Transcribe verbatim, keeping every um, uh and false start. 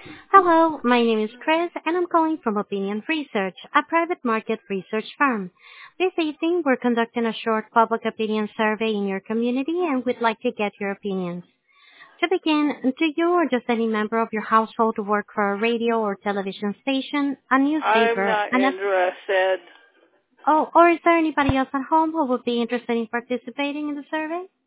Hello, my name is Chris, and I'm calling from Opinion Research, a private market research firm. This evening, we're conducting a short public opinion survey in your community, and we'd like to get your opinions. To begin, do you or does any member of your household work for a radio or television station, a I'm newspaper, not an... interested. Oh, or is there anybody else at home who would be interested in participating in the survey?